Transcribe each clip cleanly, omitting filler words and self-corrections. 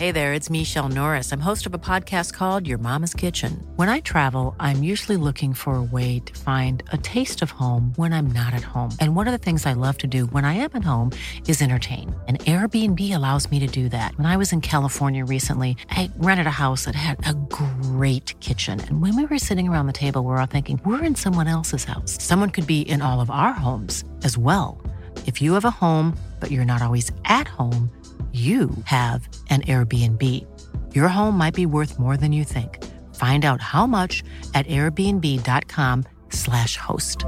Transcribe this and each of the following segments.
Hey there, it's Michelle Norris. I'm host of a podcast called Your Mama's Kitchen. When I travel, I'm usually looking for a way to find a taste of home when I'm not at home. And one of the things I love to do when I am at home is entertain. And Airbnb allows me to do that. When I was in California recently, I rented a house that had a great kitchen. And when we were sitting around the table, we were all thinking, we're in someone else's house. Someone could be in all of our homes as well. If you have a home, but you're not always at home, you have an Airbnb. Your home might be worth more than you think. Find out how much at airbnb.com/host.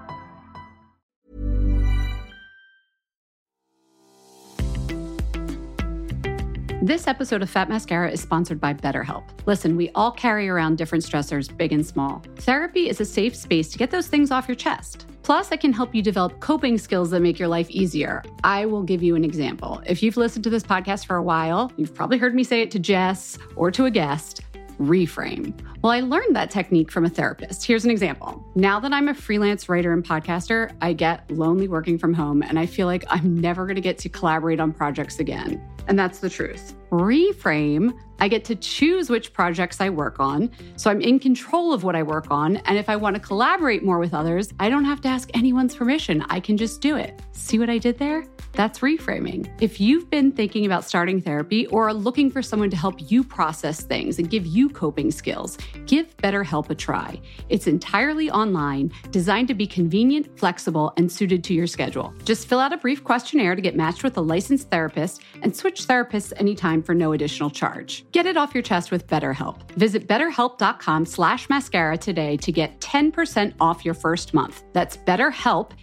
This episode of Fat Mascara is sponsored by BetterHelp. Listen, we all carry around different stressors, big and small. Therapy is a safe space to get those things off your chest. Plus, it can help you develop coping skills that make your life easier. I will give you an example. If you've listened to this podcast for a while, you've probably heard me say it to Jess or to a guest, reframe. Well, I learned that technique from a therapist. Here's an example. Now that I'm a freelance writer and podcaster, I get lonely working from home, and I feel like I'm never going to get to collaborate on projects again. And that's the truth. Reframe, I get to choose which projects I work on, so I'm in control of what I work on, and if I want to collaborate more with others, I don't have to ask anyone's permission. I can just do it. See what I did there? That's reframing. If you've been thinking about starting therapy or are looking for someone to help you process things and give you coping skills, give BetterHelp a try. It's entirely online, designed to be convenient, flexible, and suited to your schedule. Just fill out a brief questionnaire to get matched with a licensed therapist and switch therapists anytime for no additional charge. Get it off your chest with BetterHelp. Visit betterhelp.com/mascara today to get 10% off your first month. That's BetterHelp,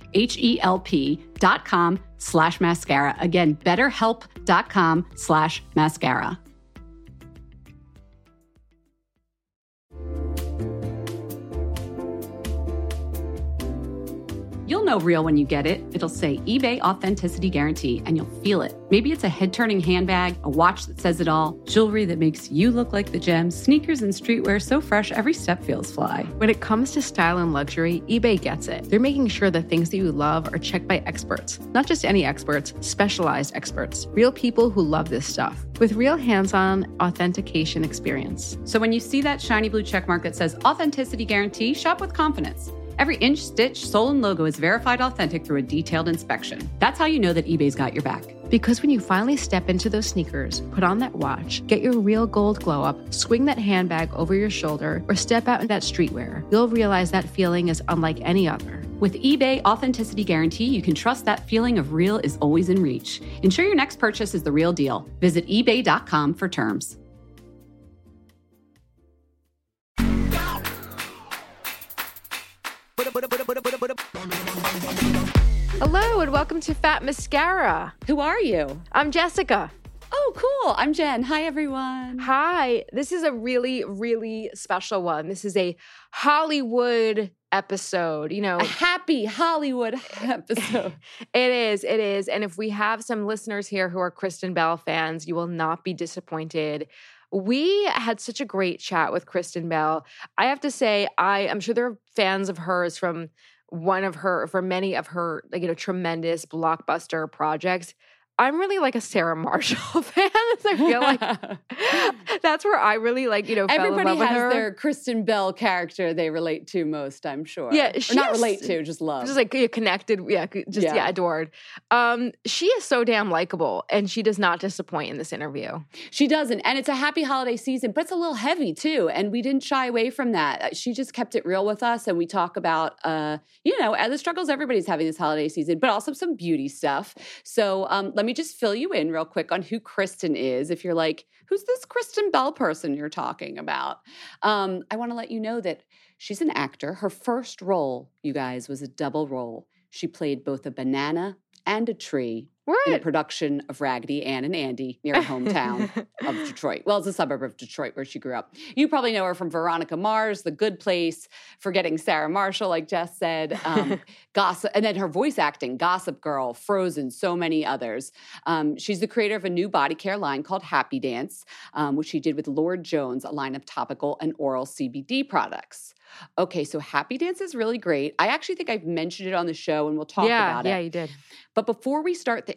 HELP.com/mascara. Again, betterhelp.com/mascara. You'll know real when you get it. It'll say eBay Authenticity Guarantee, and you'll feel it. Maybe it's a head-turning handbag, a watch that says it all, jewelry that makes you look like the gem, sneakers and streetwear so fresh every step feels fly. When it comes to style and luxury, eBay gets it. They're making sure the things that you love are checked by experts. Not just any experts, specialized experts. Real people who love this stuff. With real hands-on authentication experience. So when you see that shiny blue checkmark that says Authenticity Guarantee, shop with confidence. Every inch, stitch, sole, and logo is verified authentic through a detailed inspection. That's how you know that eBay's got your back. Because when you finally step into those sneakers, put on that watch, get your real gold glow up, swing that handbag over your shoulder, or step out in that streetwear, you'll realize that feeling is unlike any other. With eBay Authenticity Guarantee, you can trust that feeling of real is always in reach. Ensure your next purchase is the real deal. Visit ebay.com for terms. Hello and welcome to Fat Mascara. Who are you? I'm Jessica. Oh, cool. I'm Jen. Hi, everyone. Hi. This is a really, really special one. This is a Hollywood episode, you know. A happy Hollywood episode. It is. And if we have some listeners here who are Kristen Bell fans, you will not be disappointed. We had such a great chat with Kristen Bell. I have to say, I'm sure there are fans of hers from many of her, tremendous blockbuster projects. I'm really like a Sarah Marshall fan. I feel like that's where I really fell in love with her. Everybody has their Kristen Bell character they relate to most, I'm sure. Yeah, or not relate to, just love. Just connected, adored. She is so damn likable, and she does not disappoint in this interview. She doesn't, and it's a happy holiday season, but it's a little heavy too, and we didn't shy away from that. She just kept it real with us, and we talk about, the struggles everybody's having this holiday season, but also some beauty stuff. So let me just fill you in real quick on who Kristen is. If you're like, who's this Kristen Bell person you're talking about? I want to let you know that she's an actor. Her first role, you guys, was a double role. She played both a banana and a tree in a production of Raggedy Ann and Andy near her hometown of Detroit. Well, it's a suburb of Detroit where she grew up. You probably know her from Veronica Mars, The Good Place, Forgetting Sarah Marshall, like Jess said, Gossip, and then her voice acting, Gossip Girl, Frozen, so many others. She's the creator of a new body care line called Happy Dance, which she did with Lord Jones, a line of topical and oral CBD products. Okay, so Happy Dance is really great. I actually think I've mentioned it on the show, and we'll talk about it. Yeah, you did. But before we start the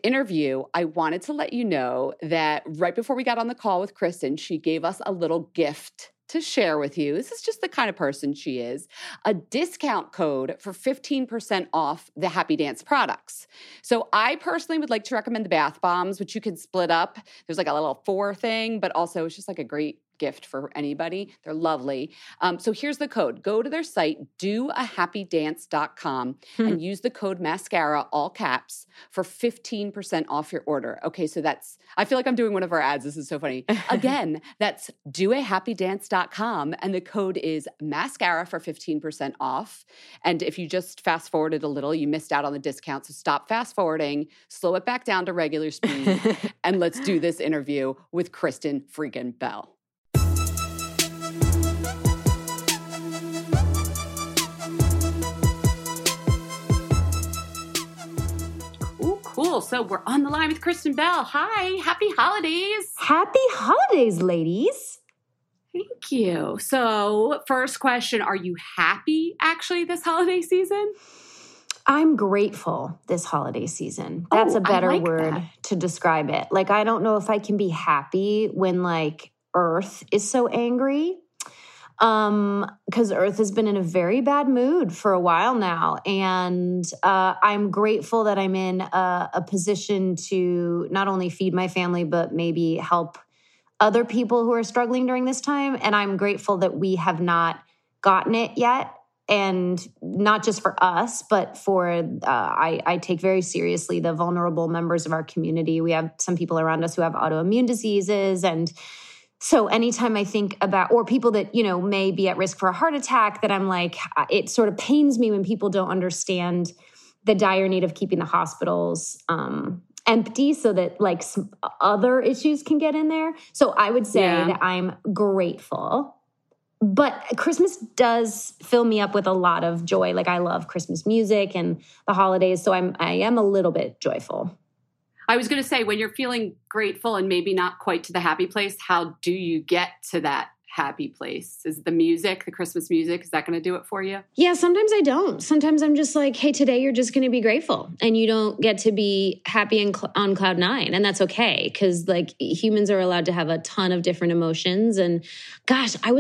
interview, I wanted to let you know that right before we got on the call with Kristen, she gave us a little gift to share with you. This is just the kind of person she is. A discount code for 15% off the Happy Dance products. So I personally would like to recommend the bath bombs, which you can split up. There's like a little 4 thing, but also it's just like a great gift for anybody. They're lovely. So here's the code. Go to their site, doahappydance.com, and use the code mascara, all caps, for 15% off your order. Okay, so that's, I feel like I'm doing one of our ads. This is so funny. Again, that's doahappydance.com, and the code is mascara for 15% off. And if you just fast forwarded a little, you missed out on the discount. So stop fast forwarding, slow it back down to regular speed, and let's do this interview with Kristen freaking Bell. Cool. So we're on the line with Kristen Bell. Hi. Happy holidays. Happy holidays, ladies. Thank you. So first question, are you happy actually this holiday season? I'm grateful this holiday season. That's a better word to describe it. Like, I don't know if I can be happy when like Earth is so angry. Because Earth has been in a very bad mood for a while now. And I'm grateful that I'm in a position to not only feed my family, but maybe help other people who are struggling during this time. And I'm grateful that we have not gotten it yet. And not just for us, but for, I take very seriously the vulnerable members of our community. We have some people around us who have autoimmune diseases, and so anytime I think about, or people that, you know, may be at risk for a heart attack, that I'm like, it sort of pains me when people don't understand the dire need of keeping the hospitals empty so that like some other issues can get in there. So I would say that I'm grateful. But Christmas does fill me up with a lot of joy. Like, I love Christmas music and the holidays. So I am a little bit joyful. I was going to say, when you're feeling grateful and maybe not quite to the happy place, how do you get to that happy place? Is the music, the Christmas music, is that going to do it for you? Yeah, sometimes I don't. Sometimes I'm just like, hey, today you're just going to be grateful and you don't get to be happy on cloud 9. And that's okay, because like humans are allowed to have a ton of different emotions. And gosh, I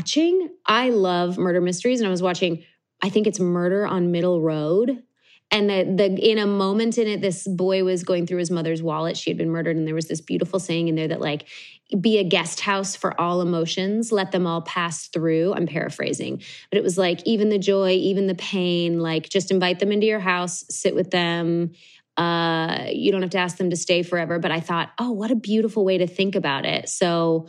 love murder mysteries, and I was watching, I think it's Murder on Middle Road. And in a moment in it, this boy was going through his mother's wallet. She had been murdered. And there was this beautiful saying in there that like, be a guest house for all emotions, let them all pass through. I'm paraphrasing, but it was like, even the joy, even the pain, like just invite them into your house, sit with them. You don't have to ask them to stay forever. But I thought, oh, what a beautiful way to think about it. So,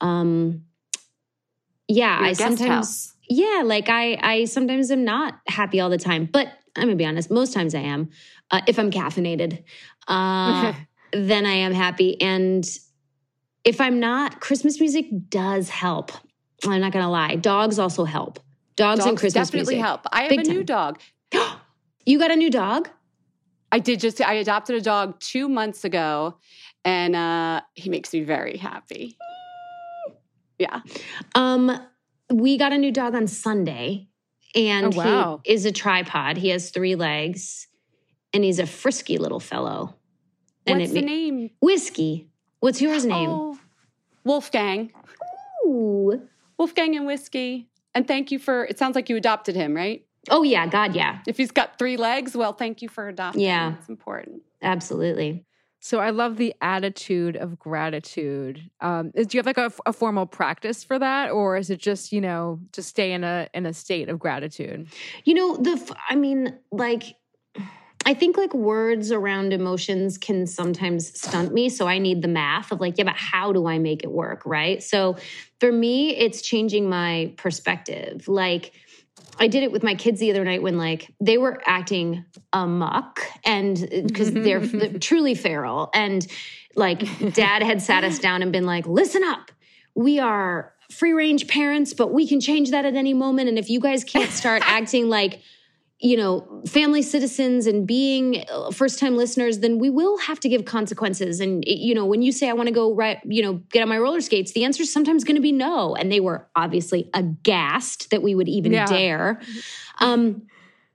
I sometimes, like I sometimes am not happy all the time, but I'm going to be honest, most times I am. If I'm caffeinated, then I am happy. And if I'm not, Christmas music does help. I'm not going to lie. Dogs also help. Dogs and Christmas definitely music. help. I have a new dog. You got a new dog? I adopted a dog 2 months ago, and he makes me very happy. Yeah. We got a new dog on Sunday. And he is a tripod. He has 3 legs, and he's a frisky little fellow. And what's the name? Whiskey. What's yours name? Oh, Wolfgang. Ooh. Wolfgang and Whiskey. And thank you for, it sounds like you adopted him, right? Oh, yeah. God, yeah. If he's got 3 legs, well, thank you for adopting him. Yeah. It's important. Absolutely. So I love the attitude of gratitude. Do you have like a formal practice for that, or is it just, you know, just stay in a state of gratitude? You know, I think like words around emotions can sometimes stunt me. So I need the math of like, yeah, but how do I make it work, right? So for me, it's changing my perspective. Like, I did it with my kids the other night when like they were acting amok, and because they're truly feral, and like dad had sat us down and been like, listen up, we are free range parents, but we can change that at any moment. And if you guys can't start acting like, you know, family citizens and being first-time listeners, then we will have to give consequences. And, you know, when you say, I want to go get on my roller skates, the answer is sometimes going to be no. And they were obviously aghast that we would even dare.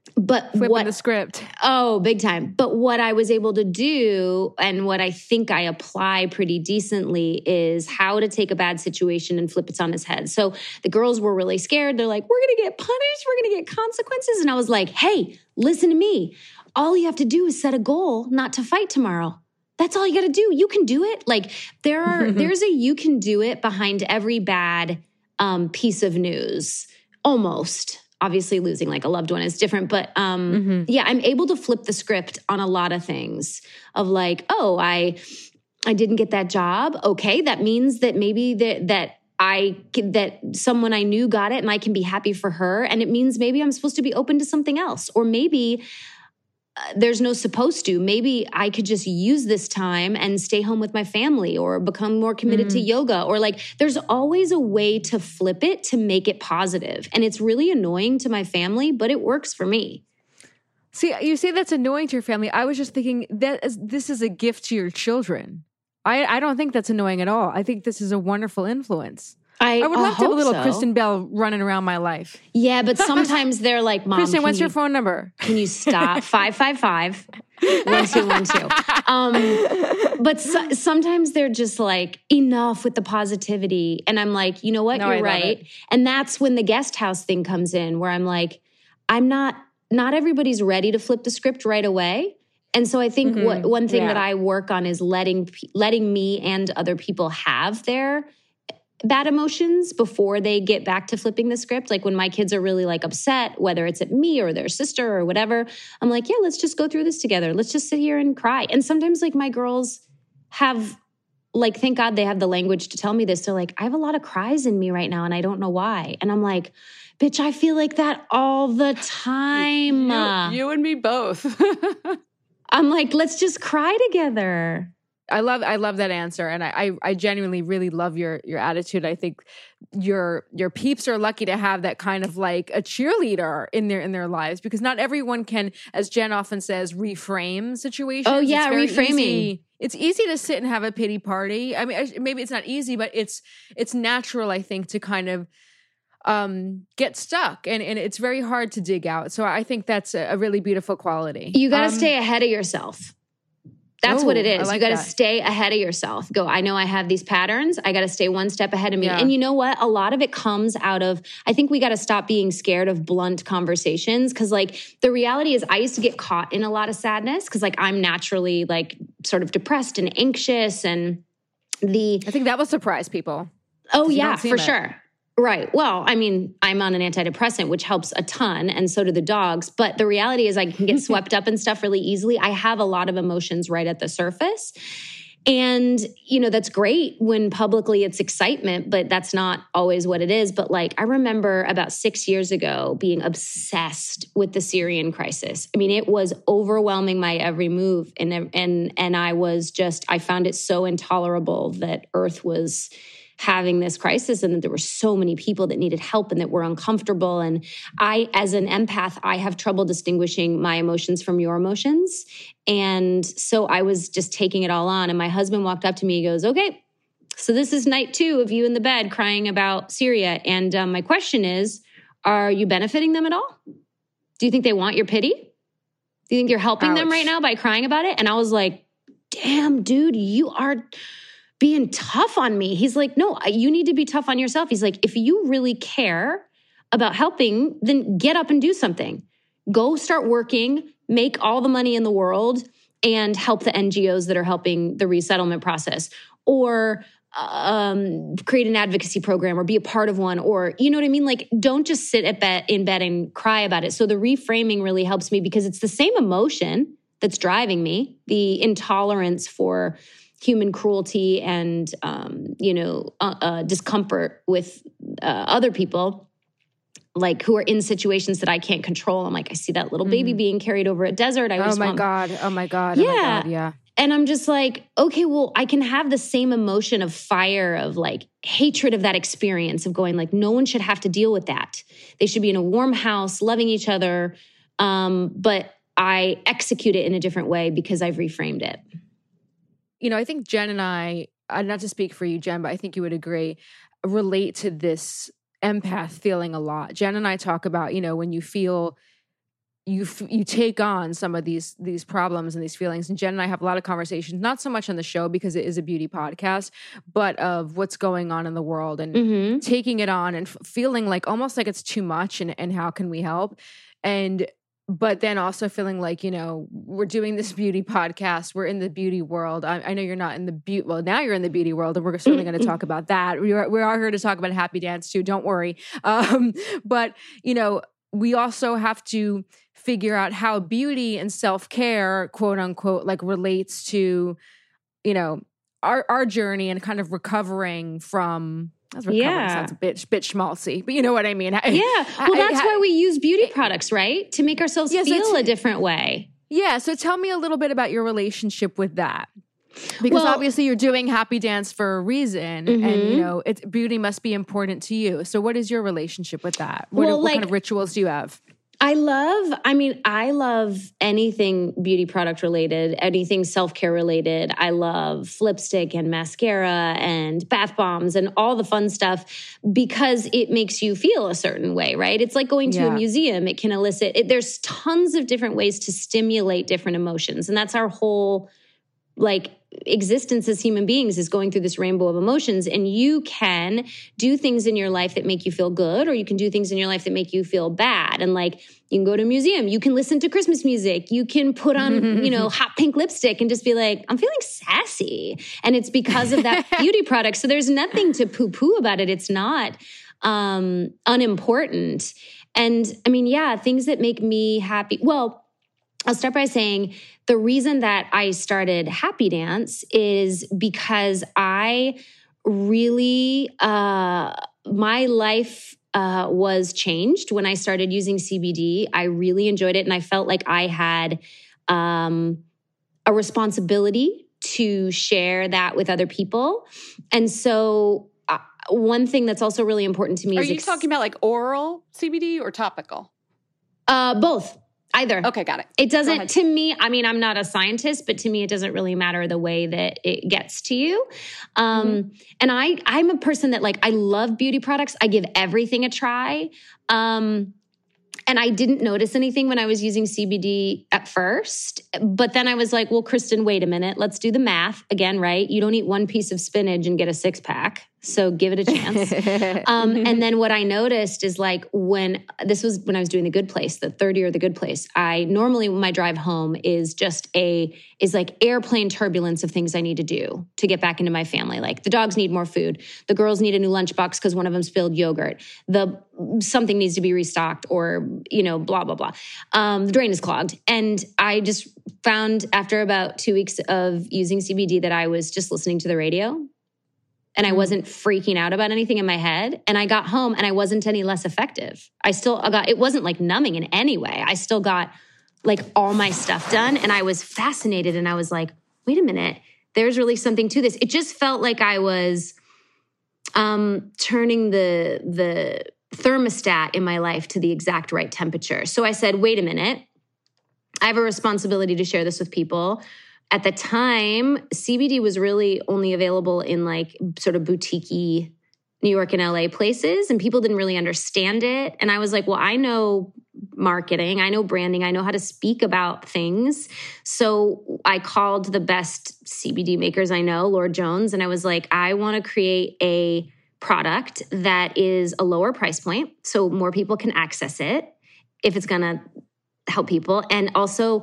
But flipping the script. Oh, big time. But what I was able to do and what I think I apply pretty decently is how to take a bad situation and flip it on its head. So the girls were really scared. They're like, we're going to get punished. We're going to get consequences. And I was like, hey, listen to me. All you have to do is set a goal not to fight tomorrow. That's all you got to do. You can do it. Like there's a you can do it behind every bad piece of news, almost. Obviously, losing like a loved one is different. But yeah, I'm able to flip the script on a lot of things of like, oh, I didn't get that job. Okay, that means that maybe that someone I knew got it and I can be happy for her. And it means maybe I'm supposed to be open to something else. Or maybe there's no supposed to. Maybe I could just use this time and stay home with my family or become more committed to yoga, or like there's always a way to flip it to make it positive. And it's really annoying to my family, but it works for me. See, you say that's annoying to your family. I was just thinking that this is a gift to your children. I don't think that's annoying at all. I think this is a wonderful influence. I would love to have a little Kristen Bell running around my life. Yeah, but sometimes they're like, Mom, Kristen, what's your phone number? Can you stop? 555-1212. But sometimes they're just like, enough with the positivity. And I'm like, you know what? You're right. And that's when the guest house thing comes in, where I'm like, not everybody's ready to flip the script right away. And so I think one thing that I work on is letting me and other people have their bad emotions before they get back to flipping the script. Like when my kids are really like upset, whether it's at me or their sister or whatever, I'm like, yeah, let's just go through this together. Let's just sit here and cry. And sometimes like my girls have like, thank God they have the language to tell me this. They're like, I have a lot of cries in me right now and I don't know why. And I'm like, bitch, I feel like that all the time. You and me both. I'm like, let's just cry together. I love that answer. And I genuinely really love your attitude. I think your peeps are lucky to have that kind of like a cheerleader in their lives, because not everyone can, as Jen often says, reframe situations. Oh yeah, reframing. It's easy to sit and have a pity party. I mean, maybe it's not easy, but it's natural, I think, to kind of get stuck and it's very hard to dig out. So I think that's a really beautiful quality. You got to stay ahead of yourself. That's what it is. You got to stay ahead of yourself. Go, I know I have these patterns. I got to stay one step ahead of me. Yeah. And you know what? A lot of it comes out of, I think we got to stop being scared of blunt conversations. Cause like the reality is I used to get caught in a lot of sadness. Cause like I'm naturally like sort of depressed and anxious, and I think that will surprise people. Oh yeah, for sure. Right. Well, I mean, I'm on an antidepressant, which helps a ton, and so do the dogs. But the reality is I can get swept up in stuff really easily. I have a lot of emotions right at the surface. And, you know, that's great when publicly it's excitement, but that's not always what it is. But like, I remember about 6 years ago being obsessed with the Syrian crisis. I mean, it was overwhelming my every move. And I found it so intolerable that Earth was having this crisis and that there were so many people that needed help and that were uncomfortable. And I, as an empath, I have trouble distinguishing my emotions from your emotions. And so I was just taking it all on. And my husband walked up to me, he goes, okay, so this is night 2 of you in the bed crying about Syria. And my question is, are you benefiting them at all? Do you think they want your pity? Do you think you're helping them right now by crying about it? And I was like, damn, dude, you are being tough on me. He's like, no, you need to be tough on yourself. He's like, if you really care about helping, then get up and do something. Go start working, make all the money in the world, and help the NGOs that are helping the resettlement process. Or create an advocacy program or be a part of one, or, you know what I mean? Like, don't just sit in bed and cry about it. So the reframing really helps me because it's the same emotion that's driving me, the intolerance for human cruelty and, discomfort with other people, like who are in situations that I can't control. I'm like, I see that little baby being carried over a desert. Oh my God. Yeah. And I'm just like, okay, well, I can have the same emotion of fire, of like hatred of that experience, of going like, no one should have to deal with that. They should be in a warm house, loving each other. But I execute it in a different way because I've reframed it. You know, I think Jen and I, not to speak for you, Jen, but I think you would agree, relate to this empath feeling a lot. Jen and I talk about, you know, when you feel you take on some of these problems and these feelings. And Jen and I have a lot of conversations, not so much on the show because it is a beauty podcast, but of what's going on in the world and taking it on and feeling like almost like it's too much and how can we help? But then also feeling like, we're doing this beauty podcast. We're in the beauty world. I know you're not in the beauty. Well, now you're in the beauty world, and we're certainly going to talk about that. We are here to talk about Happy Dance too. Don't worry. But we also have to figure out how beauty and self-care, quote unquote, like relates to, our journey and kind of recovering from. Sounds a bit schmaltzy, but you know what I mean. Well, that's why we use beauty products, right? To make ourselves feel a different way. Yeah. So tell me a little bit about your relationship with that. Because obviously you're doing Happy Dance for a reason, and beauty must be important to you. So what is your relationship with that? What kind of rituals do you have? I love anything beauty product related, anything self-care related. I love lipstick and mascara and bath bombs and all the fun stuff because it makes you feel a certain way, right? It's like going to a museum. It can elicit, there's tons of different ways to stimulate different emotions. And that's our whole existence as human beings is going through this rainbow of emotions. And you can do things in your life that make you feel good, or you can do things in your life that make you feel bad. And you can go to a museum, you can listen to Christmas music, you can put on, hot pink lipstick and just be like, I'm feeling sassy. And it's because of that beauty product. So there's nothing to poo-poo about it. It's not unimportant. And things that make me happy. Well, I'll start by saying the reason that I started Happy Dance is because I really, my life was changed when I started using CBD. I really enjoyed it, and I felt like I had a responsibility to share that with other people. And so one thing that's also really important to me is— Are you talking about oral CBD or topical? Both. Either. Okay, got it. It doesn't, to me, I'm not a scientist, but to me, it doesn't really matter the way that it gets to you. And I'm a person that I love beauty products. I give everything a try. And I didn't notice anything when I was using CBD at first. But then I was like, well, Kristen, wait a minute. Let's do the math again, right? You don't eat one piece of spinach and get a 6-pack. So give it a chance. And then what I noticed is when I was doing The Good Place, the third year of The Good Place, normally my drive home is airplane turbulence of things I need to do to get back into my family. The dogs need more food. The girls need a new lunchbox because one of them spilled yogurt. Something needs to be restocked, or, blah, blah, blah. The drain is clogged. And I just found after about 2 weeks of using CBD that I was just listening to the radio. And I wasn't freaking out about anything in my head. And I got home and I wasn't any less effective. It wasn't numbing in any way. I still got all my stuff done. And I was fascinated. And I was like, wait a minute, there's really something to this. It just felt like I was turning the thermostat in my life to the exact right temperature. So I said, wait a minute, I have a responsibility to share this with people. At the time, CBD was really only available in sort of boutique-y New York and LA places, and people didn't really understand it. And I was like, well, I know marketing, I know branding, I know how to speak about things. So I called the best CBD makers I know, Lord Jones, and I was like, I want to create a product that is a lower price point so more people can access it if it's going to help people. And also,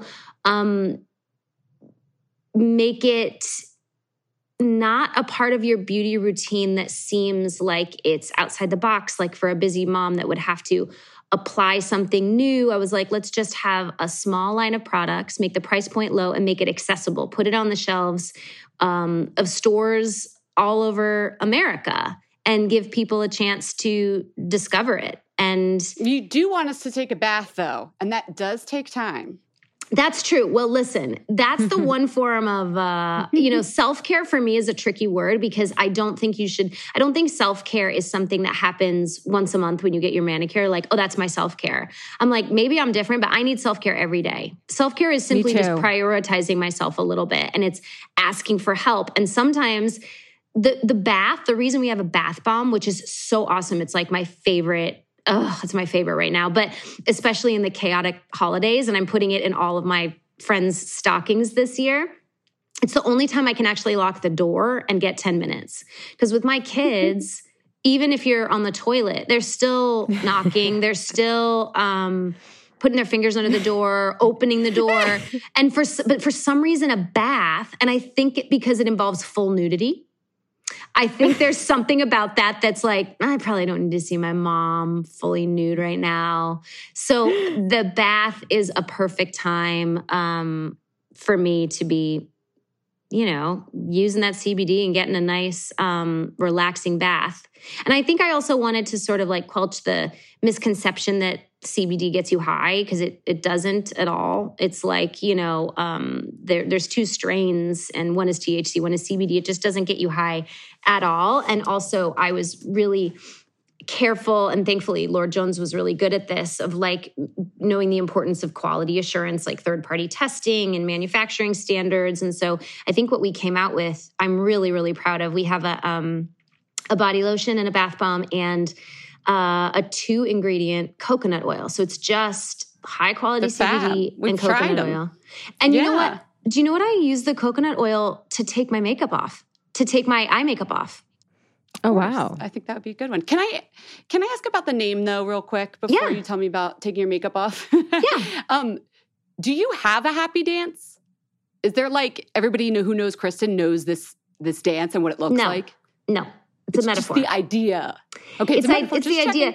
make it not a part of your beauty routine that seems like it's outside the box, for a busy mom that would have to apply something new. I was like, let's just have a small line of products, make the price point low, and make it accessible. Put it on the shelves of stores all over America and give people a chance to discover it. And you do want us to take a bath, though, and that does take time. That's true. Well, listen, that's the one form of, self-care for me is a tricky word because I don't think self-care is something that happens once a month when you get your manicure. That's my self-care. I'm like, maybe I'm different, but I need self-care every day. Self-care is simply just prioritizing myself a little bit, and it's asking for help. And sometimes the reason we have a bath bomb, which is so awesome. It's my favorite it's my favorite right now. But especially in the chaotic holidays, and I'm putting it in all of my friends' stockings this year. It's the only time I can actually lock the door and get 10 minutes. Because with my kids, even if you're on the toilet, they're still knocking. They're still putting their fingers under the door, opening the door. But for some reason, a bath, and I think because it involves full nudity, I think there's something about that that's like, I probably don't need to see my mom fully nude right now. So the bath is a perfect time for me to be, using that CBD and getting a nice, relaxing bath. And I think I also wanted to sort of like quelch the misconception that CBD gets you high, because it doesn't at all. It's like, there's 2 strains, and one is THC, one is CBD. It just doesn't get you high at all. And also I was really careful, and thankfully Lord Jones was really good at this, of like knowing the importance of quality assurance, like third-party testing and manufacturing standards. And so I think what we came out with, I'm really, really proud of. We have a body lotion and a bath bomb and a 2-ingredient coconut oil. So it's just high-quality CBD and coconut oil. And you know what? Do you know what I use the coconut oil to take my makeup off, to take my eye makeup off? Oh, wow. I think that would be a good one. Can I ask about the name, though, real quick, before you tell me about taking your makeup off? Yeah. Do you have a happy dance? Is there like everybody who knows Kristen knows this dance and what it looks like? No. It's a metaphor. Just the idea. Okay, it's the idea.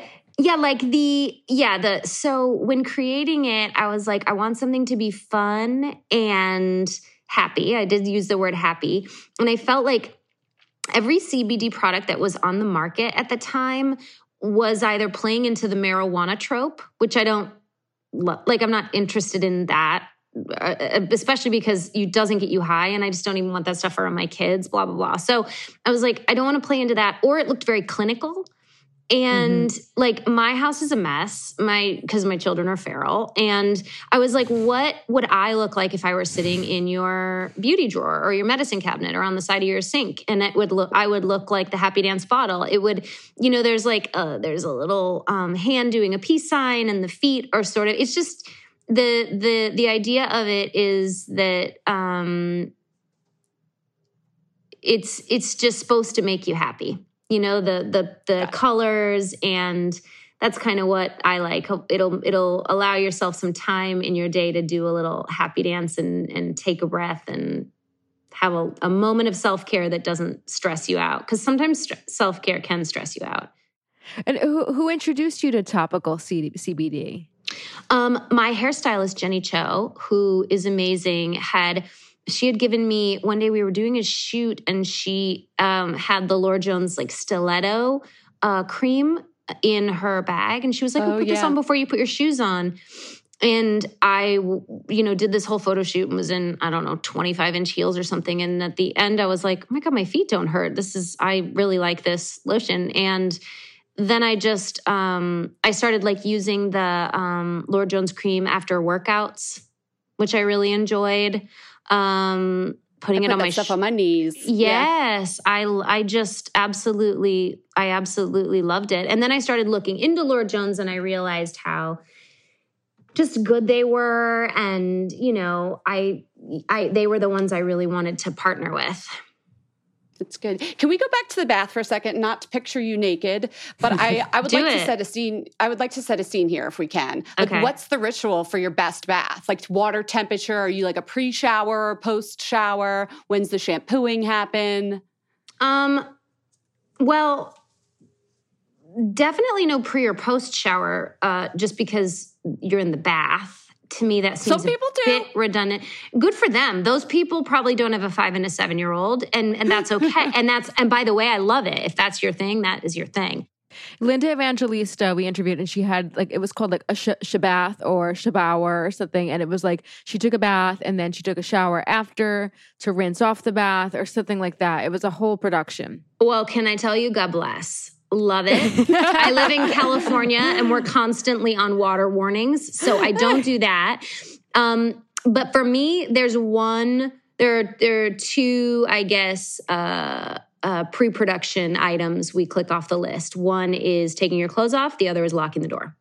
Yeah, so when creating it, I was like, I want something to be fun and happy. I did use the word happy. And I felt like every CBD product that was on the market at the time was either playing into the marijuana trope, which I don't like. I'm not interested in that, especially because it doesn't get you high, and I just don't even want that stuff around my kids, blah, blah, blah. So I was like, I don't want to play into that. Or it looked very clinical. And like my house is a mess, because my children are feral. And I was like, what would I look like if I were sitting in your beauty drawer or your medicine cabinet or on the side of your sink? And I would look like the Happy Dance bottle. It would, there's like, there's a little hand doing a peace sign, and the feet are sort of, it's just the idea of it is that it's just supposed to make you happy. The colors, and that's kind of what I like. It'll allow yourself some time in your day to do a little happy dance and take a breath and have a moment of self-care that doesn't stress you out. Because sometimes self-care can stress you out. And who introduced you to topical CBD? My hairstylist, Jenny Cho, who is amazing, she had given me, one day we were doing a shoot, and she had the Lord Jones like stiletto cream in her bag. And she was like, put this on before you put your shoes on. And I, did this whole photo shoot and was in, 25-inch heels or something. And at the end I was like, oh my God, my feet don't hurt. I really like this lotion. And then I just, I started like using the Lord Jones cream after workouts, which I really enjoyed. Putting it on my stuff on my knees. Yes. Yeah. I absolutely loved it. And then I started looking into Lord Jones, and I realized how just good they were. And, they were the ones I really wanted to partner with. It's good. Can we go back to the bath for a second? Not to picture you naked, but I would like to set a scene. I would like to set a scene here if we can. Like, what's the ritual for your best bath? Like water temperature? Are you like a pre-shower, post-shower? When's the shampooing happen? Well, definitely no pre or post-shower, just because you're in the bath. To me, that seems a bit redundant. Good for them. Those people probably don't have a 5 and a 7-year-old, and that's okay. and by the way, I love it. If that's your thing, that is your thing. Linda Evangelista, we interviewed, and she had it was called like a shabath or shabower or something. And it was like she took a bath and then she took a shower after to rinse off the bath or something like that. It was a whole production. Well, can I tell you, God bless. Love it. I live in California, and we're constantly on water warnings, so I don't do that. But for me, there are two, I guess, pre-production items we click off the list. One is taking your clothes off. The other is locking the door.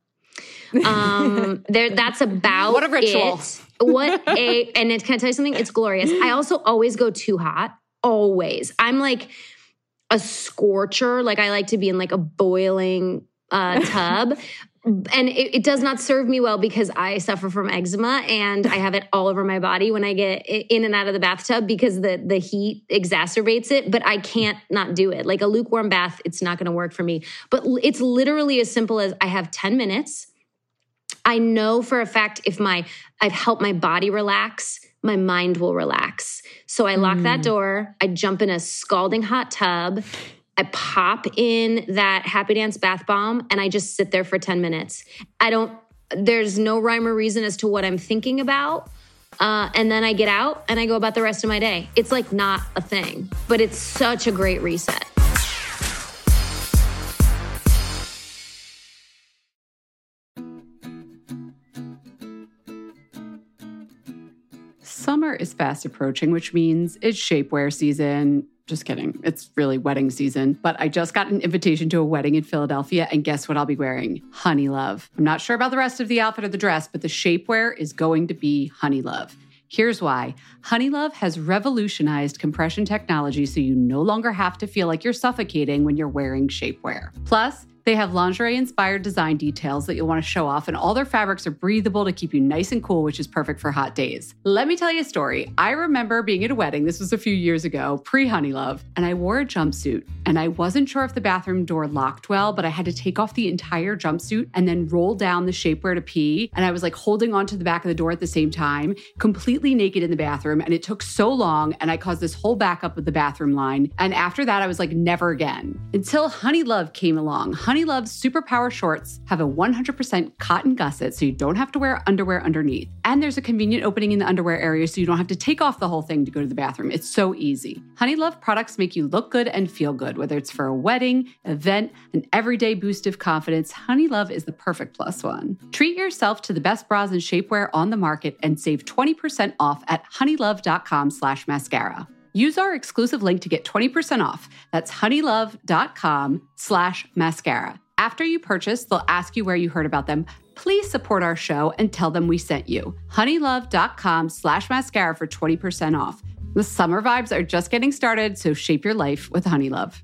That's about what a ritual. And can I tell you something? It's glorious. I also always go too hot. Always. I'm like a scorcher. Like I like to be in like a boiling tub. And it does not serve me well because I suffer from eczema and I have it all over my body when I get in and out of the bathtub because the heat exacerbates it, but I can't not do it. Like a lukewarm bath, it's not going to work for me. But it's literally as simple as I have 10 minutes. I know for a fact if I've helped my body relax, my mind will relax. So I lock that door, I jump in a scalding hot tub, I pop in that Happy Dance bath bomb and I just sit there for 10 minutes. There's no rhyme or reason as to what I'm thinking about. And then I get out and I go about the rest of my day. It's like not a thing, but it's such a great reset. Summer is fast approaching, which means it's shapewear season. Just kidding. It's really wedding season. But I just got an invitation to a wedding in Philadelphia, and guess what I'll be wearing? Honey Love. I'm not sure about the rest of the outfit or the dress, but the shapewear is going to be Honey Love. Here's why. Honey Love has revolutionized compression technology so you no longer have to feel like you're suffocating when you're wearing shapewear. Plus, they have lingerie-inspired design details that you'll want to show off, and all their fabrics are breathable to keep you nice and cool, which is perfect for hot days. Let me tell you a story. I remember being at a wedding, this was a few years ago, pre-Honey Love, and I wore a jumpsuit, and I wasn't sure if the bathroom door locked well, but I had to take off the entire jumpsuit and then roll down the shapewear to pee, and I was like holding onto the back of the door at the same time, completely naked in the bathroom, and it took so long, and I caused this whole backup of the bathroom line, and after that, I was like, never again. Until Honey Love came along. Honey Love's Superpower shorts have a 100% cotton gusset, so you don't have to wear underwear underneath. And there's a convenient opening in the underwear area, so you don't have to take off the whole thing to go to the bathroom. It's so easy. Honey Love products make you look good and feel good, whether it's for a wedding, event, an everyday boost of confidence. Honey Love is the perfect plus one. Treat yourself to the best bras and shapewear on the market and save 20% off at honeylove.com/mascara. Use our exclusive link to get 20% off. That's honeylove.com/mascara. After you purchase, they'll ask you where you heard about them. Please support our show and tell them we sent you. honeylove.com/mascara for 20% off. The summer vibes are just getting started, so shape your life with Honey Love.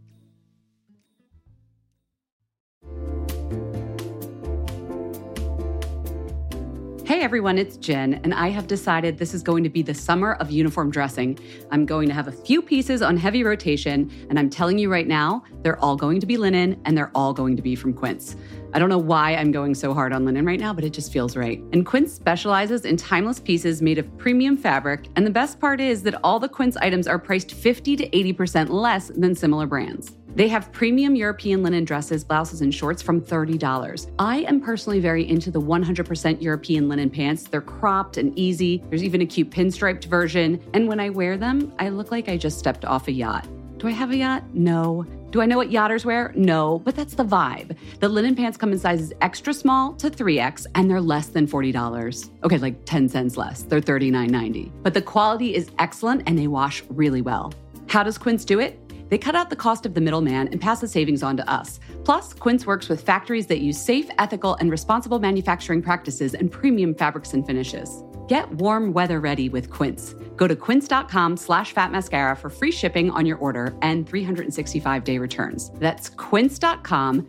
Hey everyone, it's Jen, and I have decided this is going to be the summer of uniform dressing. I'm going to have a few pieces on heavy rotation, and I'm telling you right now, they're all going to be linen, and they're all going to be from Quince. I don't know why I'm going so hard on linen right now, but it just feels right. And Quince specializes in timeless pieces made of premium fabric, and the best part is that all the Quince items are priced 50 to 80% less than similar brands. They have premium European linen dresses, blouses, and shorts from $30. I am personally very into the 100% European linen pants. They're cropped and easy. There's even a cute pinstriped version. And when I wear them, I look like I just stepped off a yacht. Do I have a yacht? No. Do I know what yachters wear? No, but that's the vibe. The linen pants come in sizes extra small to 3X, and they're less than $40. Okay, like 10 cents less. They're $39.90. But the quality is excellent, and they wash really well. How does Quince do it? They cut out the cost of the middleman and pass the savings on to us. Plus, Quince works with factories that use safe, ethical, and responsible manufacturing practices and premium fabrics and finishes. Get warm weather ready with Quince. Go to quince.com/fatmascara for free shipping on your order and 365-day returns. That's quince.com,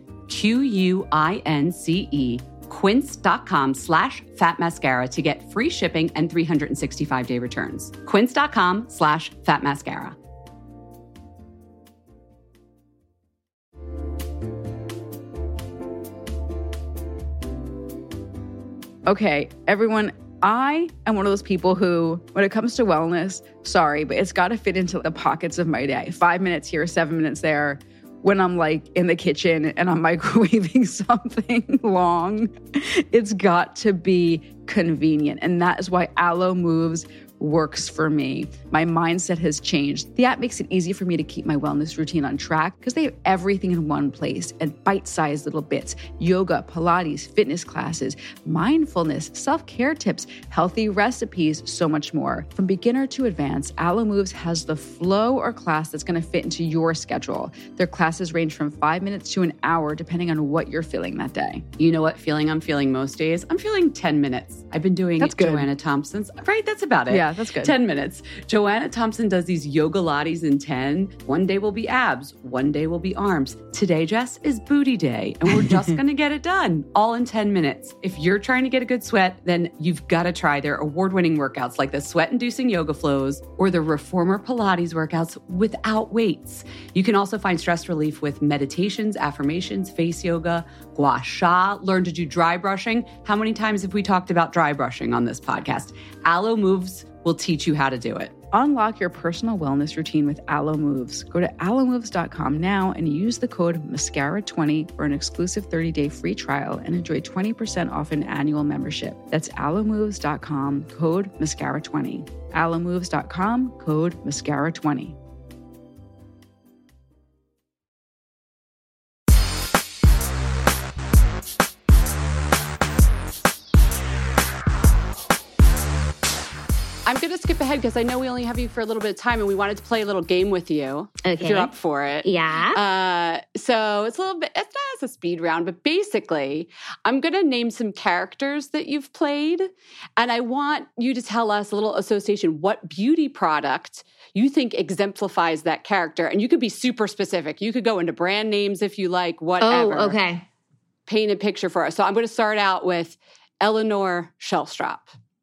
QUINCE, quince.com/fatmascara to get free shipping and 365-day returns. Quince.com/fatmascara. Okay, everyone, I am one of those people who, when it comes to wellness, sorry, but it's got to fit into the pockets of my day. 5 minutes here, 7 minutes there. When I'm like in the kitchen and I'm microwaving something long, it's got to be convenient. And that is why Alo Move's works for me. My mindset has changed. The app makes it easy for me to keep my wellness routine on track because they have everything in one place and bite-sized little bits: yoga, Pilates, fitness classes, mindfulness, self-care tips, healthy recipes, so much more. From beginner to advanced, Alo Moves has the flow or class that's going to fit into your schedule. Their classes range from 5 minutes to an hour, depending on what you're feeling that day. You know what feeling I'm feeling most days? I'm feeling 10 minutes. I've been doing Joanna Thompson's. Right, that's about it. Yeah, that's good. 10 minutes. Joanna Thompson does these yoga lattes in 10. One day will be abs. One day will be arms. Today, Jess, is booty day. And we're just going to get it done all in 10 minutes. If you're trying to get a good sweat, then you've got to try their award-winning workouts like the sweat-inducing yoga flows or the Reformer Pilates workouts without weights. You can also find stress relief with meditations, affirmations, face yoga, gua sha, learn to do dry brushing. How many times have we talked about dry brushing on this podcast? Alo Moves will teach you how to do it. Unlock your personal wellness routine with Alo Moves. Go to alomoves.com now and use the code MASCARA20 for an exclusive 30-day free trial and enjoy 20% off an annual membership. That's alomoves.com, code MASCARA20. alomoves.com, code MASCARA20. I'm going to skip ahead because I know we only have you for a little bit of time and we wanted to play a little game with you. Okay. If you're up for it. Yeah. So it's a little bit, it's not as a speed round, but basically I'm going to name some characters that you've played. And I want you to tell us a little association, what beauty product you think exemplifies that character. And you could be super specific. You could go into brand names if you like, whatever. Oh, okay. Paint a picture for us. So I'm going to start out with Eleanor Shellstrop.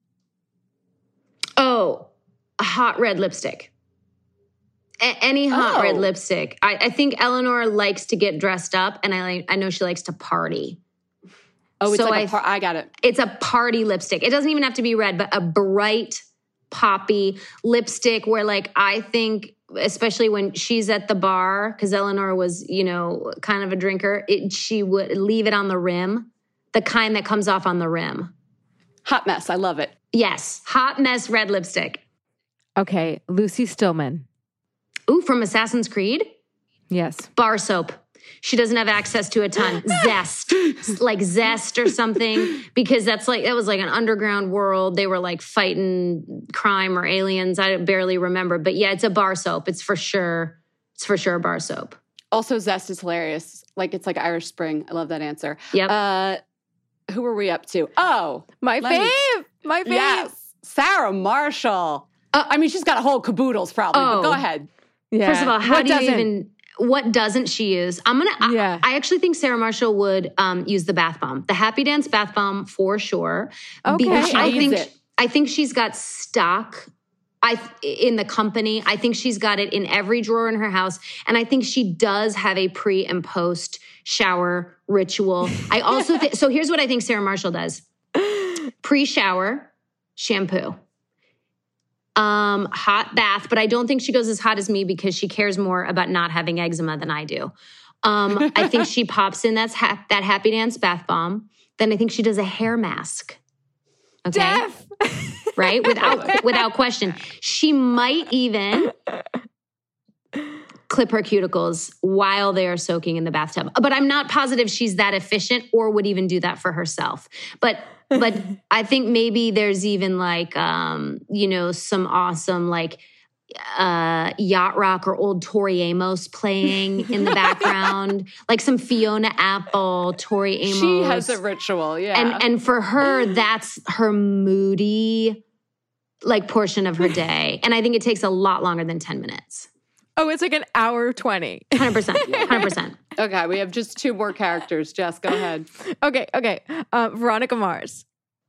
Oh, a hot red lipstick. Any hot red lipstick. I think Eleanor likes to get dressed up, and I know she likes to party. Oh, it's so I got it. It's a party lipstick. It doesn't even have to be red, but a bright, poppy lipstick where, like, I think, especially when she's at the bar, because Eleanor was, kind of a drinker, she would leave it on the rim, the kind that comes off on the rim. Hot mess. I love it. Yes. Hot mess red lipstick. Okay. Lucy Stillman. Ooh, from Assassin's Creed? Yes. Bar soap. She doesn't have access to a ton. Zest. Like Zest or something. Because that was like an underground world. They were like fighting crime or aliens. I barely remember. But yeah, it's a bar soap. It's for sure a bar soap. Also, Zest is hilarious. Like, it's like Irish Spring. I love that answer. Yep. Who are we up to? Oh, my fave. Yes, Sarah Marshall. She's got a whole caboodles probably. But go ahead. Yeah. First of all, what doesn't she use? I actually think Sarah Marshall would use the bath bomb, the Happy Dance bath bomb for sure. Okay, because I think she's got stock. In the company, I think she's got it in every drawer in her house, and I think she does have a pre and post shower ritual. I also think so. Here's what I think Sarah Marshall does: pre-shower shampoo, hot bath. But I don't think she goes as hot as me because she cares more about not having eczema than I do. I think she pops in that Happy Dance bath bomb. Then I think she does a hair mask. Okay. Def. Right? Without question. She might even clip her cuticles while they are soaking in the bathtub. But I'm not positive she's that efficient or would even do that for herself. But I think maybe there's even like, some awesome like yacht rock or old Tori Amos playing in the background, like some Fiona Apple, Tori Amos. She has a ritual, yeah. And for her, that's her moody like portion of her day. And I think it takes a lot longer than 10 minutes. Oh, it's like an hour 20. 100%. Okay, we have just two more characters. Jess, go ahead. Okay. Veronica Mars.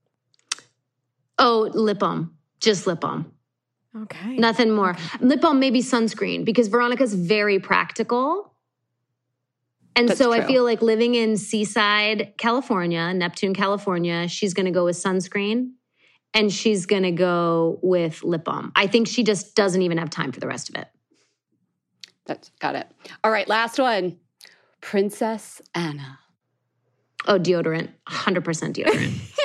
Oh, lip balm. Just lip balm. Okay. Nothing more. Okay. Lip balm, maybe sunscreen, because Veronica's very practical. And that's so true. I feel like living in Seaside, California, Neptune, California, she's going to go with sunscreen and she's going to go with lip balm. I think she just doesn't even have time for the rest of it. That's got it. All right, last one. Princess Anna. Oh, deodorant. 100% deodorant.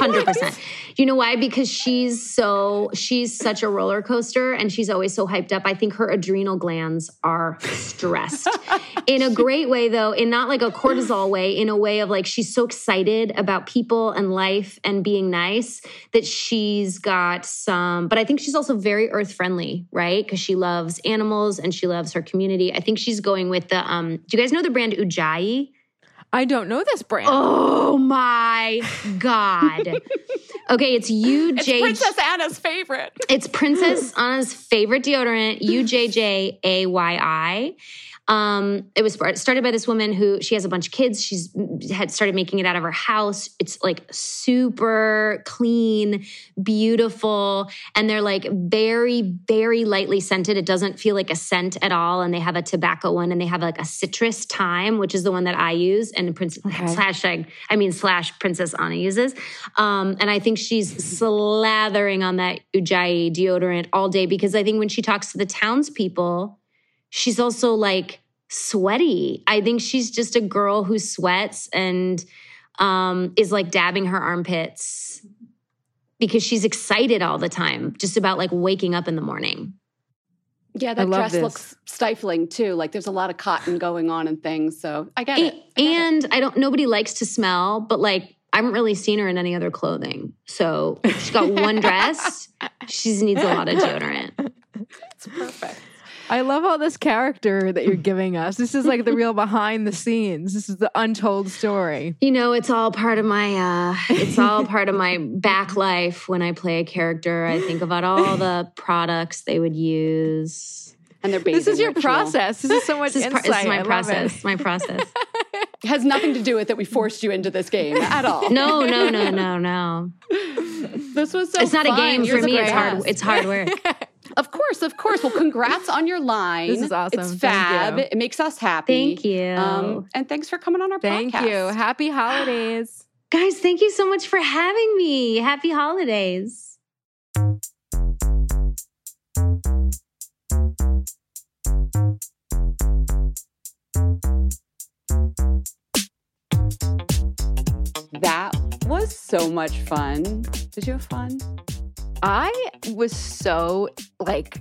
100%. You know why? Because she's such a roller coaster and she's always so hyped up. I think her adrenal glands are stressed in a great way though, in not like a cortisol way, in a way of like, she's so excited about people and life and being nice that she's got some, but I think she's also very earth friendly, right? Because she loves animals and she loves her community. I think she's going with the, do you guys know the brand Ujjayi? I don't know this brand. Oh my God. Okay, it's UJJ. It's Princess Anna's favorite. It's Princess Anna's favorite deodorant, UJJAYI. It was started by this woman who, she has a bunch of kids. She's had started making it out of her house. It's like super clean, beautiful. And they're like very, very lightly scented. It doesn't feel like a scent at all. And they have a tobacco one and they have like a citrus thyme, which is the one that I use. And slash Princess Anna uses. And I think she's slathering on that Ujjayi deodorant all day because I think when she talks to the townspeople, she's also like sweaty. I think she's just a girl who sweats and is like dabbing her armpits because she's excited all the time, just about like waking up in the morning. Yeah, that dress looks stifling too. Like there's a lot of cotton going on and things. So I get it. And nobody likes to smell, but like I haven't really seen her in any other clothing. So she's got one dress. She needs a lot of deodorant. It's perfect. I love all this character that you're giving us. This is like the real behind the scenes. This is the untold story. You know, it's all part of my back life when I play a character. I think about all the products they would use. And their bathing This is your ritual. Process. This is so much insight. This is my process. My process. It has nothing to do with that we forced you into this game at all. No. This was so It's not fun. a game for me. It's hard work. Of course. Well, congrats on your line. This is awesome. It's fab. It makes us happy. Thank you. And thanks for coming on our podcast. Thank you. Happy holidays. Guys, thank you so much for having me. Happy holidays. That was so much fun. Did you have fun? I was so like,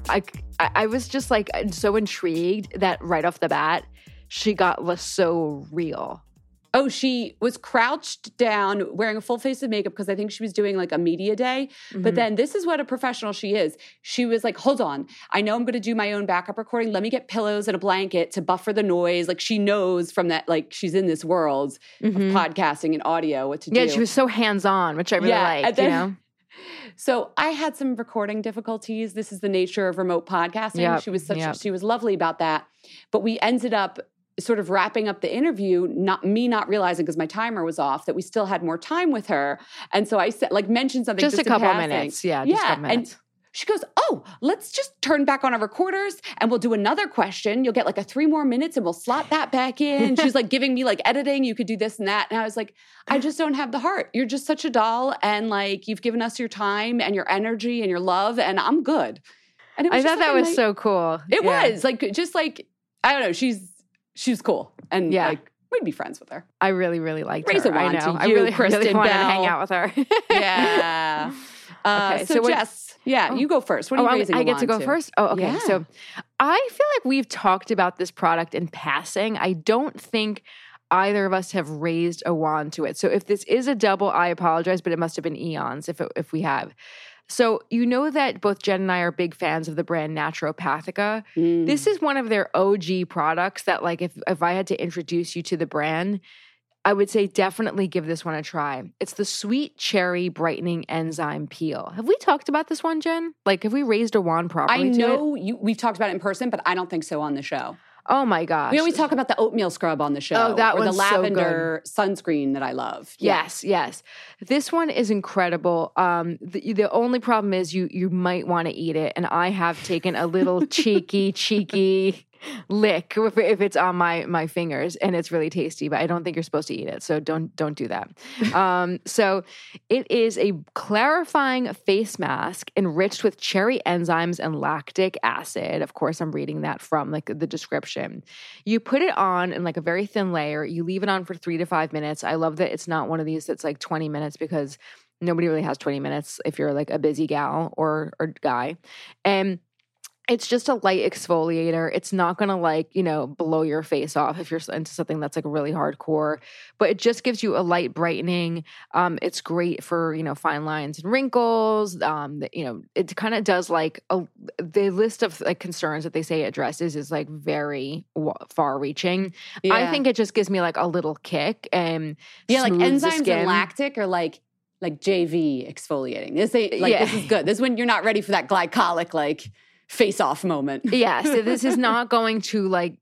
I was just like so intrigued that right off the bat, she was so real. Oh, she was crouched down wearing a full face of makeup because I think she was doing like a media day. Mm-hmm. But then this is what a professional she is. She was like, hold on. I know I'm going to do my own backup recording. Let me get pillows and a blanket to buffer the noise. Like she knows from that, like she's in this world of podcasting and audio what to do. Yeah, she was so hands-on, which I really liked, you know? So I had some recording difficulties. This is the nature of remote podcasting. Yep. She was lovely about that. But we ended up sort of wrapping up the interview, not realizing because my timer was off that we still had more time with her. And so I said, like, mentioned something just a couple minutes. Yeah, just a couple minutes. And she goes, oh, let's just turn back on our recorders and we'll do another question. You'll get like 3 more minutes and we'll slot that back in. She's like giving me like editing. You could do this and that. And I was like, I just don't have the heart. You're just such a doll. And like, you've given us your time and your energy and your love and I'm good. And I thought that was so cool. It was like, just like, I don't know. She's cool. And like, we'd be friends with her. I really, really liked her. I know. I really wanted to hang out with her. Yeah. Okay, so Jess, you go first. What are you raising a wand to? I get to go first? Oh, okay. Yeah. So I feel like we've talked about this product in passing. I don't think either of us have raised a wand to it. So if this is a double, I apologize, but it must have been eons if we have. So you know that both Jen and I are big fans of the brand Naturopathica. This is one of their OG products that, like, if I had to introduce you to the brand, I would say definitely give this one a try. It's the Sweet Cherry Brightening Enzyme Peel. Have we talked about this one, Jen? Like, have we raised a wand properly? I know we've talked about it in person, but I don't think so on the show. Oh my gosh. We always talk about the oatmeal scrub on the show. Oh, that one's the lavender sunscreen that I love. Yes. This one is incredible. The only problem is you might want to eat it. And I have taken a little cheeky lick if it's on my fingers and it's really tasty, but I don't think you're supposed to eat it. So don't do that. So it is a clarifying face mask enriched with cherry enzymes and lactic acid. Of course, I'm reading that from like the description. You put it on in like a very thin layer. You leave it on for 3 to 5 minutes. I love that it's not one of these that's like 20 minutes because nobody really has 20 minutes if you're like a busy gal or guy. And it's just a light exfoliator. It's not going to like, blow your face off if you're into something that's like really hardcore, but it just gives you a light brightening. It's great for, fine lines and wrinkles. It kind of does like the list of like concerns that they say it addresses is like very far reaching. Yeah. I think it just gives me like a little kick and like enzymes and lactic are like JV exfoliating. This is good. This is when you're not ready for that glycolic like face-off moment. Yeah, so this is not going to like,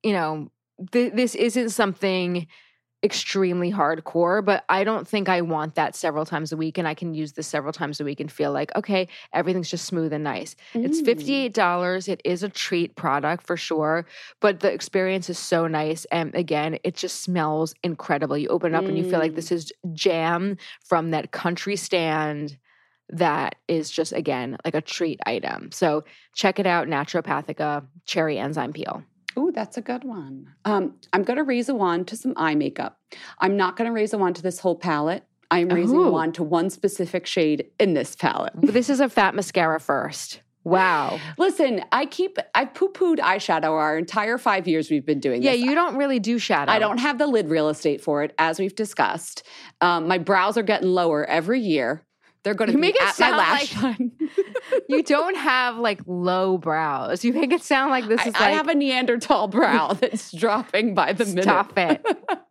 this isn't something extremely hardcore, but I don't think I want that several times a week, and I can use this several times a week and feel like, okay, everything's just smooth and nice. It's $58. It is a treat product for sure, but the experience is so nice, and again, it just smells incredible. You open it up and you feel like this is jam from that country stand that is just, again, like a treat item. So check it out, Naturopathica Cherry Enzyme Peel. Ooh, that's a good one. I'm going to raise a wand to some eye makeup. I'm not going to raise a wand to this whole palette. I'm raising a wand to one specific shade in this palette. This is a fat mascara first. Wow. Listen, I poo-pooed eyeshadow our entire 5 years we've been doing this. Yeah, you don't really do shadow. I don't have the lid real estate for it, as we've discussed. My brows are getting lower every year. They're going to be at my lash line. You don't have like low brows. You make it sound like this is I have a Neanderthal brow that's dropping by the minute. Stop it.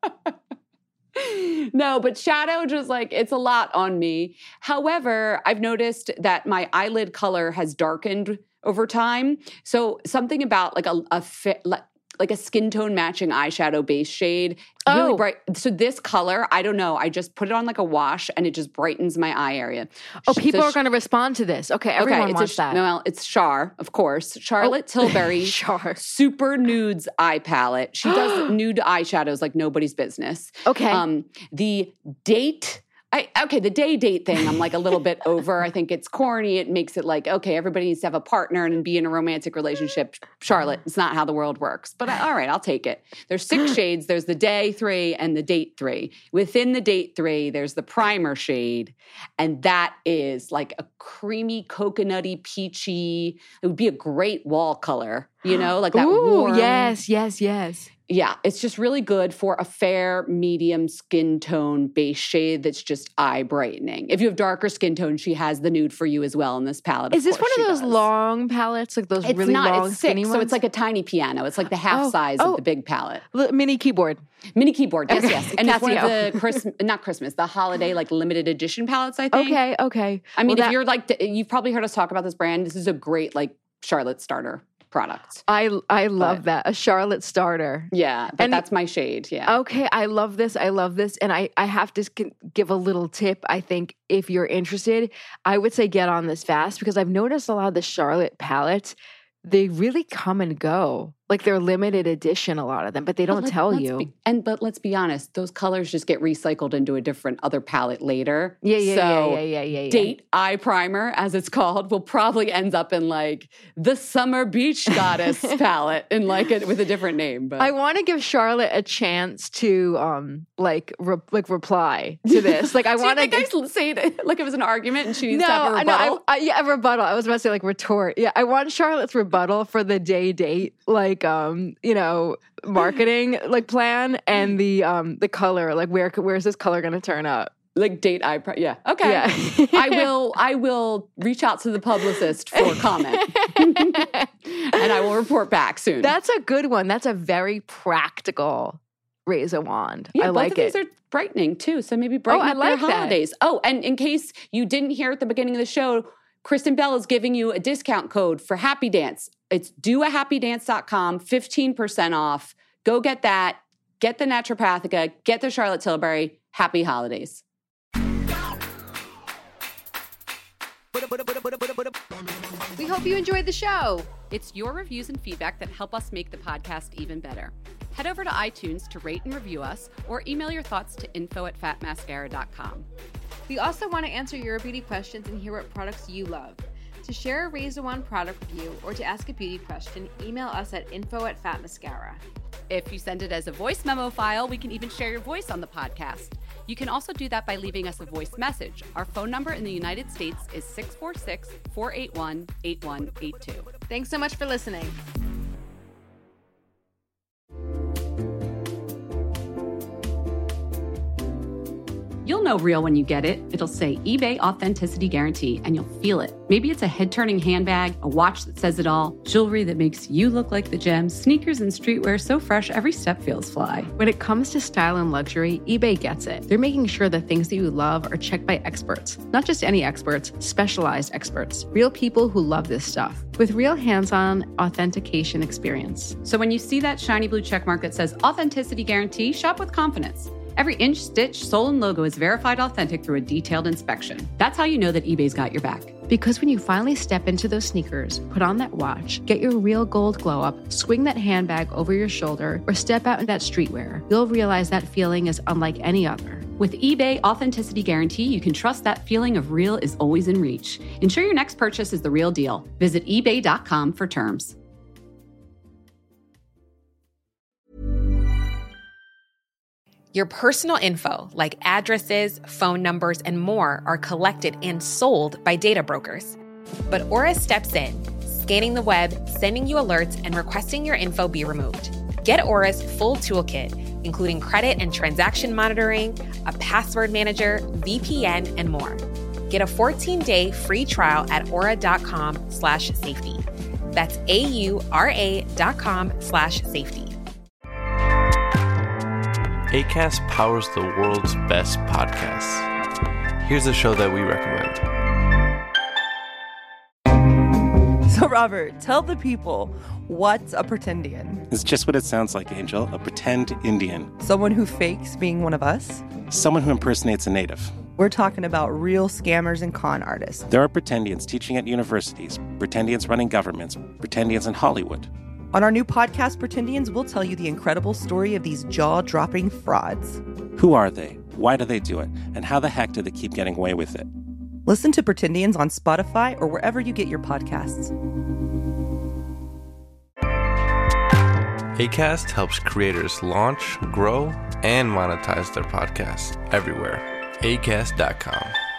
No, but shadow just like, it's a lot on me. However, I've noticed that my eyelid color has darkened over time. So something about like a skin tone matching eyeshadow base shade. Really bright. So this color, I don't know. I just put it on like a wash and it just brightens my eye area. Oh, people are going to respond to this. Okay, everyone wants that. Well, it's Char, of course. Charlotte Tilbury. Char. Super Nudes eye palette. She does nude eyeshadows like nobody's business. Okay. The Date... the date thing, I'm like a little bit over. I think it's corny. It makes it like, okay, everybody needs to have a partner and be in a romantic relationship. Charlotte, it's not how the world works. But all right, I'll take it. There's 6 shades. There's the Day 3 and the Date 3. Within the Date 3, there's the primer shade. And that is like a creamy, coconutty, peachy. It would be a great wall color, like that warm. Yes. Yeah, it's just really good for a fair, medium skin tone base shade that's just eye brightening. If you have darker skin tone, she has the nude for you as well in this palette. Is this one of those long palettes, like those really long, skinny ones? So it's like a tiny piano. It's like the half size of the big palette. Mini keyboard. Mini keyboard, yes. And it's one of the the holiday like limited edition palettes, I think. Okay. I mean, if you're like, you've probably heard us talk about this brand. This is a great like Charlotte starter product. I love that. A Charlotte starter. Yeah, but that's my shade. Yeah. Okay, I love this. And I have to give a little tip. I think if you're interested, I would say get on this fast because I've noticed a lot of the Charlotte palettes, they really come and go. Like they're limited edition, a lot of them, but they don't tell you. But let's be honest, those colors just get recycled into a different other palette later. Yeah. Date eye primer, as it's called, will probably end up in like the Summer Beach Goddess palette in with a different name. But I want to give Charlotte a chance to reply to this. Like I want to. I say it like it was an argument and she needs to have a rebuttal. A rebuttal. I was about to say like retort. Yeah, I want Charlotte's rebuttal for the date marketing like plan and the color, like where's this color going to turn up? Like date eye, yeah. Okay. Yeah. I will reach out to the publicist for comment, and I will report back soon. That's a good one. That's a very practical raise a wand. Yeah, I like it. Both of these are brightening too, so maybe brighten up your holidays. That. Oh, and in case you didn't hear at the beginning of the show, Kristen Bell is giving you a discount code for Happy Dance. It's doahappydance.com, 15% off. Go get that. Get the Naturopathica. Get the Charlotte Tilbury. Happy holidays. We hope you enjoyed the show. It's your reviews and feedback that help us make the podcast even better. Head over to iTunes to rate and review us, or email your thoughts to info@fatmascara.com. We also want to answer your beauty questions and hear what products you love. To share a Razor Wand product review or to ask a beauty question, email us at info@fatmascara. If you send it as a voice memo file, we can even share your voice on the podcast. You can also do that by leaving us a voice message. Our phone number in the United States is 646-481-8182. Thanks so much for listening. You'll know real when you get it. It'll say eBay Authenticity Guarantee, and you'll feel it. Maybe it's a head-turning handbag, a watch that says it all, jewelry that makes you look like the gem, sneakers and streetwear so fresh every step feels fly. When it comes to style and luxury, eBay gets it. They're making sure the things that you love are checked by experts. Not just any experts, specialized experts. Real people who love this stuff. With real hands-on authentication experience. So when you see that shiny blue check mark that says Authenticity Guarantee, shop with confidence. Every inch, stitch, sole, and logo is verified authentic through a detailed inspection. That's how you know that eBay's got your back. Because when you finally step into those sneakers, put on that watch, get your real gold glow up, swing that handbag over your shoulder, or step out in that streetwear, you'll realize that feeling is unlike any other. With eBay Authenticity Guarantee, you can trust that feeling of real is always in reach. Ensure your next purchase is the real deal. Visit ebay.com for terms. Your personal info, like addresses, phone numbers, and more, are collected and sold by data brokers. But Aura steps in, scanning the web, sending you alerts, and requesting your info be removed. Get Aura's full toolkit, including credit and transaction monitoring, a password manager, VPN, and more. Get a 14-day free trial at aura.com/safety. That's AURA.com/safety. Acast powers the world's best podcasts. Here's a show that we recommend. So, Robert, tell the people, what's a pretendian? It's just what it sounds like, Angel. A pretend Indian. Someone who fakes being one of us? Someone who impersonates a native. We're talking about real scammers and con artists. There are pretendians teaching at universities, pretendians running governments, pretendians in Hollywood. On our new podcast, Pretendians, we'll tell you the incredible story of these jaw-dropping frauds. Who are they? Why do they do it? And how the heck do they keep getting away with it? Listen to Pretendians on Spotify or wherever you get your podcasts. Acast helps creators launch, grow, and monetize their podcasts everywhere. Acast.com.